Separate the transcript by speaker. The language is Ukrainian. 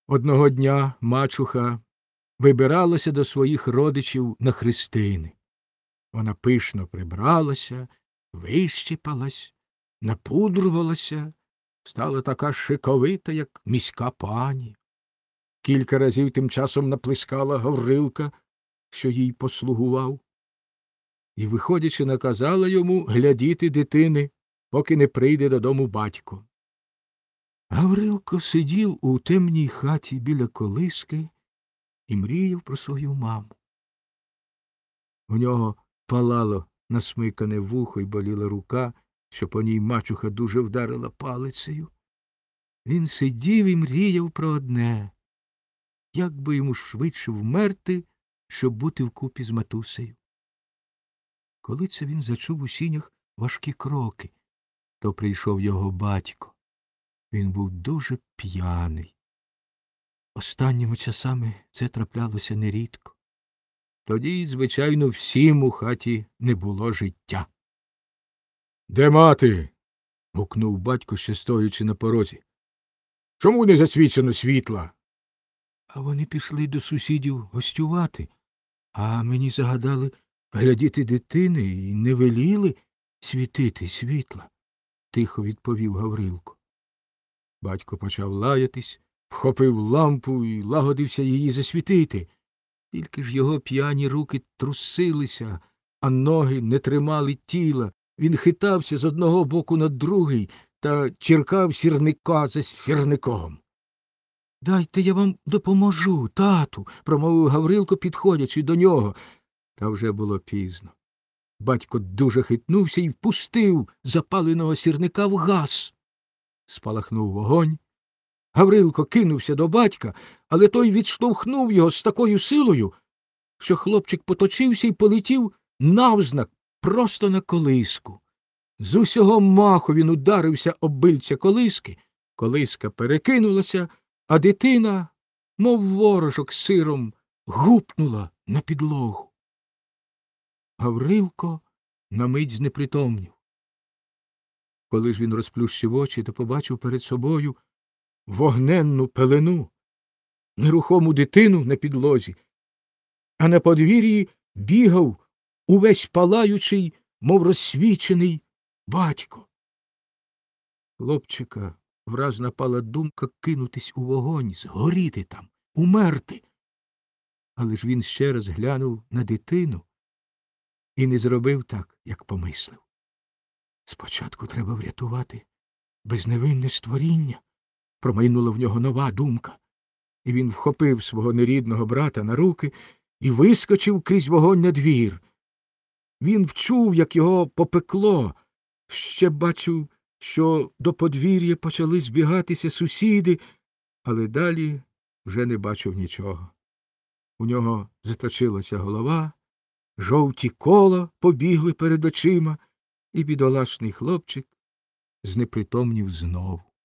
Speaker 1: Одного дня мачуха вибиралася до своїх родичів на хрестини. Вона пишно прибралася, вищипалась, напудрувалася, стала така шиковита, як міська пані. Кілька разів тим часом наплескала Гаврилка, що їй послугував, і, виходячи, наказала йому глядіти дитини, поки не прийде додому батько. Гаврилко сидів у темній хаті біля колиски і мріяв про свою маму. У нього палало насмикане вухо й боліла рука, що по ній мачуха дуже вдарила палицею. Він сидів і мріяв про одне — як би йому швидше вмерти, щоб бути вкупі з матусею. Коли це він зачув у сінях важкі кроки, то прийшов його батько. Він був дуже п'яний. Останніми часами це траплялося нерідко. Тоді, звичайно, всім у хаті не було життя. — Де мати? — гукнув батько, ще стоячи на порозі. — Чому не засвічено світла? — А вони пішли до сусідів гостювати, а мені загадали глядіти дитини і не веліли світити світла, — тихо відповів Гаврилко. Батько почав лаятись, вхопив лампу і лагодився її засвітити. Тільки ж його п'яні руки трусилися, а ноги не тримали тіла. Він хитався з одного боку на другий та чиркав сірника за сірником. — Дайте я вам допоможу, тату, — промовив Гаврилко, підходячи до нього. Та вже було пізно. Батько дуже хитнувся і впустив запаленого сірника в газ. Спалахнув вогонь. Гаврилко кинувся до батька, але той відштовхнув його з такою силою, що хлопчик поточився і полетів навзнак просто на колиску. З усього маху він ударився об бильця колиски, колиска перекинулася, а дитина, мов ворожок сиром, гупнула на підлогу. Гаврилко на мить знепритомнів. Коли ж він розплющив очі, то побачив перед собою вогненну пелену, нерухому дитину на підлозі, а на подвір'ї бігав увесь палаючий, мов розсвічений, батько. Хлопчика враз напала думка кинутись у вогонь, згоріти там, умерти. Але ж він ще раз глянув на дитину і не зробив так, як помислив. Спочатку треба врятувати безневинне створіння, промайнула в нього нова думка, і він вхопив свого нерідного брата на руки і вискочив крізь вогонь на двір. Він вчув, як його попекло, ще бачив, що до подвір'я почали збігатися сусіди, але далі вже не бачив нічого. У нього заточилася голова, жовті кола побігли перед очима, і бідолашний хлопчик знепритомнів знову.